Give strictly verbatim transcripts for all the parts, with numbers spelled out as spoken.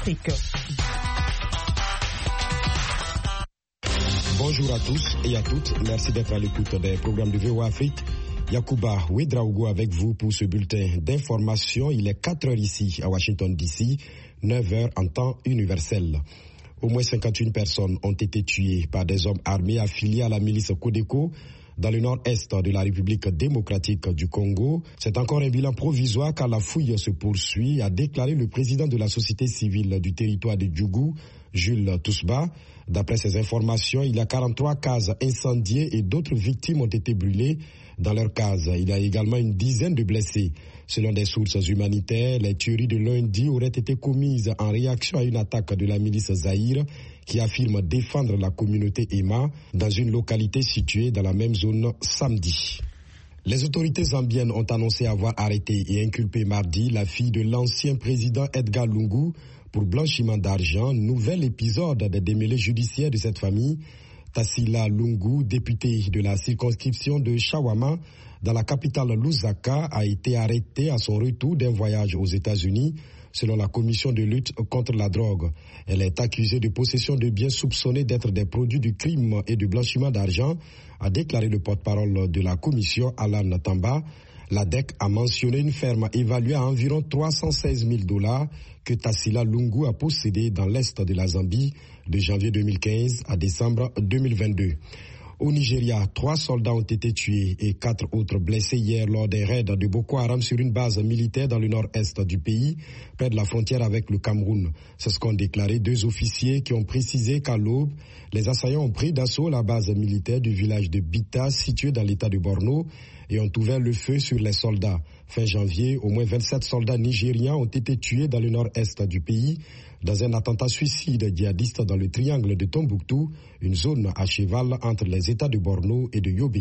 Afrique. Bonjour à tous et à toutes. Merci d'être à l'écoute des programmes de V O A Afrique. Yacouba Ouedraogo avec vous pour ce bulletin d'information. Il est quatre heures ici à Washington D C, neuf heures en temps universel. Au moins cinquante et une personnes ont été tuées par des hommes armés affiliés à la milice Codeco dans le nord-est de la République démocratique du Congo. C'est encore un bilan provisoire car la fouille se poursuit, a déclaré le président de la société civile du territoire de Djougou, Jules Tousba. D'après ces informations, il y a quarante-trois cases incendiées et d'autres victimes ont été brûlées dans leurs cases. Il y a également une dizaine de blessés. Selon des sources humanitaires, les tueries de lundi auraient été commises en réaction à une attaque de la milice Zaïre qui affirme défendre la communauté Emma dans une localité située dans la même zone samedi. Les autorités zambiennes ont annoncé avoir arrêté et inculpé mardi la fille de l'ancien président Edgar Lungu pour blanchiment d'argent. Nouvel épisode des démêlés judiciaires de cette famille. Tassila Lungu, députée de la circonscription de Shawama, dans la capitale Lusaka, a été arrêtée à son retour d'un voyage aux États-Unis, selon la commission de lutte contre la drogue. Elle est accusée de possession de biens soupçonnés d'être des produits du crime et du blanchiment d'argent, a déclaré le porte-parole de la commission, Alan Tamba. La D E C a mentionné une ferme évaluée à environ trois cent seize mille dollars que Tassila Lungu a possédée dans l'est de la Zambie de janvier deux mille quinze à décembre deux mille vingt-deux. Au Nigeria, trois soldats ont été tués et quatre autres blessés hier lors des raids de Boko Haram sur une base militaire dans le nord-est du pays, près de la frontière avec le Cameroun. C'est ce qu'ont déclaré deux officiers qui ont précisé qu'à l'aube, les assaillants ont pris d'assaut la base militaire du village de Bita, situé dans l'état de Borno, et ont ouvert le feu sur les soldats. Fin janvier, au moins vingt-sept soldats nigérians ont été tués dans le nord-est du pays dans un attentat suicide djihadiste dans le triangle de Tombouctou, une zone à cheval entre les États de Borno et de Yobe.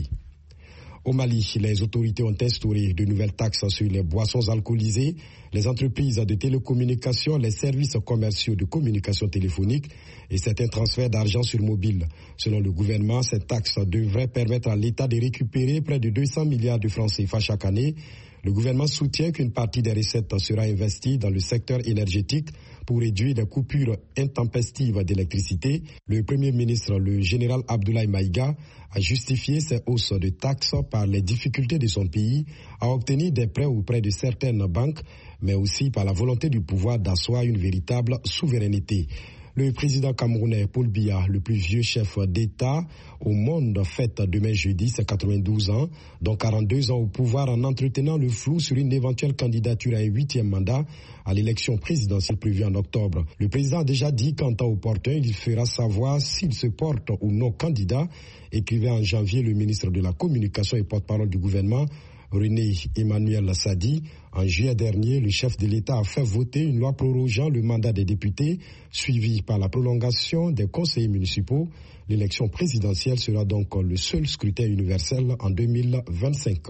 Au Mali, les autorités ont instauré de nouvelles taxes sur les boissons alcoolisées, les entreprises de télécommunications, les services commerciaux de communication téléphonique et certains transferts d'argent sur mobile. Selon le gouvernement, ces taxes devraient permettre à l'État de récupérer près de deux cents milliards de francs C F A chaque année. Le gouvernement soutient qu'une partie des recettes sera investie dans le secteur énergétique pour réduire les coupures intempestives d'électricité. Le Premier ministre, le général Abdoulaye Maïga, a justifié ces hausses de taxes par les difficultés de son pays à obtenir des prêts auprès de certaines banques, mais aussi par la volonté du pouvoir d'asseoir une véritable souveraineté. Le président camerounais Paul Biya, le plus vieux chef d'État au monde, fête demain jeudi ses quatre-vingt-douze ans, dont quarante-deux ans au pouvoir en entretenant le flou sur une éventuelle candidature à un huitième mandat à l'élection présidentielle prévue en octobre. Le président a déjà dit qu'en temps opportun, il fera savoir s'il se porte ou non candidat, écrivait en janvier le ministre de la Communication et porte-parole du gouvernement, René Emmanuel Sadi. En juillet dernier, le chef de l'État a fait voter une loi prorogeant le mandat des députés, suivie par la prolongation des conseillers municipaux. L'élection présidentielle sera donc le seul scrutin universel en deux mille vingt-cinq.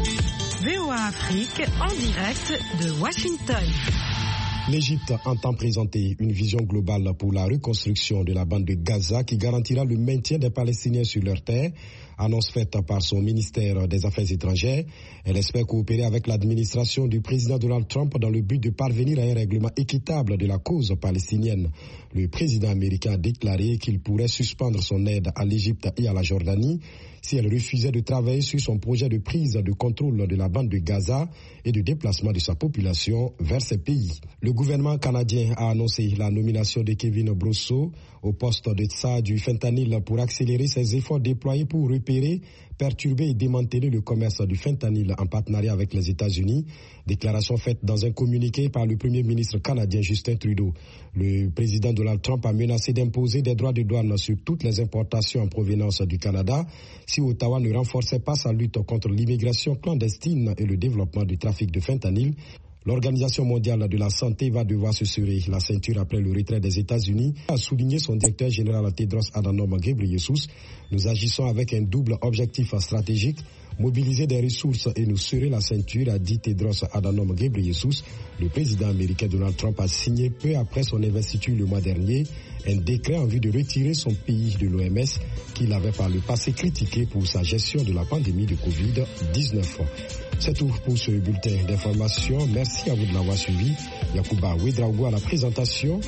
V O A Afrique en direct de Washington. L'Égypte entend présenter une vision globale pour la reconstruction de la bande de Gaza qui garantira le maintien des Palestiniens sur leur terre. Annonce faite par son ministère des Affaires étrangères. Elle espère coopérer avec l'administration du président Donald Trump dans le but de parvenir à un règlement équitable de la cause palestinienne. Le président américain a déclaré qu'il pourrait suspendre son aide à l'Égypte et à la Jordanie si elle refusait de travailler sur son projet de prise de contrôle de la bande de Gaza et de déplacement de sa population vers ces pays. Le gouvernement canadien a annoncé la nomination de Kevin Brousseau au poste de tsar du fentanyl pour accélérer ses efforts déployés pour repérer, perturber et démanteler le commerce du fentanyl en partenariat avec les États-Unis. Déclaration faite dans un communiqué par le premier ministre canadien Justin Trudeau. Le président Donald Trump a menacé d'imposer des droits de douane sur toutes les importations en provenance du Canada si Ottawa ne renforçait pas sa lutte contre l'immigration clandestine et le développement du trafic de fentanyl. L'Organisation mondiale de la santé va devoir se serrer la ceinture après le retrait des États-Unis, a souligné son directeur général Tedros Adhanom Ghebreyesus. Nous agissons avec un double objectif stratégique, mobiliser des ressources et nous serrer la ceinture, a dit Tedros Adhanom Ghebreyesus. Le président américain Donald Trump a signé peu après son investiture le mois dernier un décret en vue de retirer son pays de l'O M S qu'il avait par le passé critiqué pour sa gestion de la pandémie de covid dix-neuf. C'est tout pour ce bulletin d'information. Merci à vous de l'avoir suivi. Yacouba Ouedraogo à la présentation.